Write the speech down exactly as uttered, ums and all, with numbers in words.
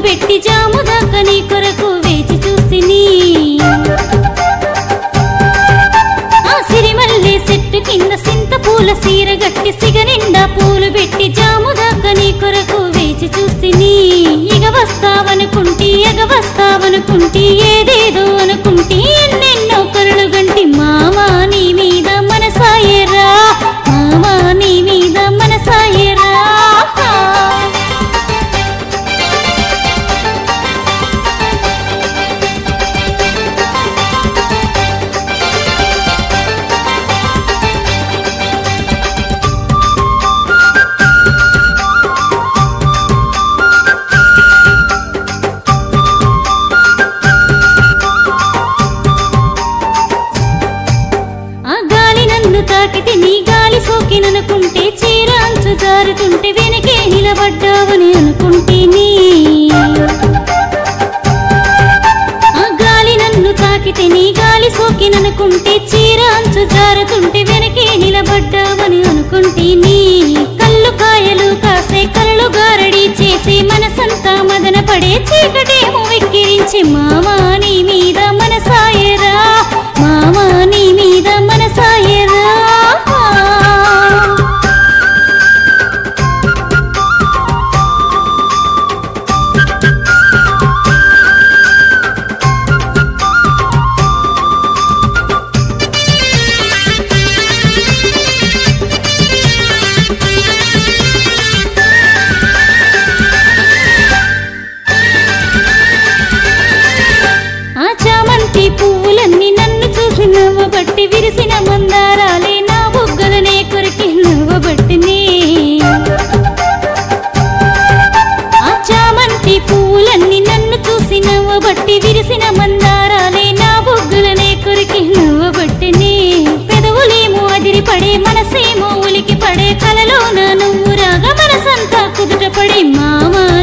పెట్టి జాము దాకా నీ కొరకు వేచి చూసిని ఆ సిరిమల్లె చెట్టు కింద సింత పూల సీర గట్టి సిగ నిండా పూలు పెట్టి జాము దాకా నీ కొరకు వేచి చూసిని ఇగ వస్తావనుకుంటి ఎగ వస్తావనుకుంటి ఏదేదో అనుకుంటి ఎన్నెన్నో కరులు గంటి మామా నీ మీద మనసాయరా మామా నీ మీద మనసాయరా తాకితే నీ గాలి సోకిననుకుంటే చీర అంచు జారుతుంటే వెనకే నిలబడ్డావని అనుకుంటేని ఆ గాలి నన్ను తాకితే నీ గాలి సోకిననుకుంటే చీర అంచు జారుతుంటే వెనకే నిలబడ్డావని అనుకుంటేని కళ్ళు కాయలు కాసే కళ్ళు గారడి చేసి మనసంతా మదన పడే చీకటేమో వెక్కిరించి మామా నీ మీద మనసాయరా మామా నీ మీద మనసాయరా పువ్వులన్నీ నన్ను చూసి నవ్వబట్టి విరిసిన మందారాలే నా బొగ్గలనే కొరికి నవ్వబట్టినే ఆ చామంతి పువ్వులన్నీ నన్ను చూసి నవ్వబట్టి విరిసిన మందారాలే నా బొగ్గలనే కొరికి నవ్వబట్టినే పెదవులేమో అదిరి పడే మనసేమో ఉలికి పడే కలలో నా నువ్వు రాగా మనసంతా కుదుట పడే మామా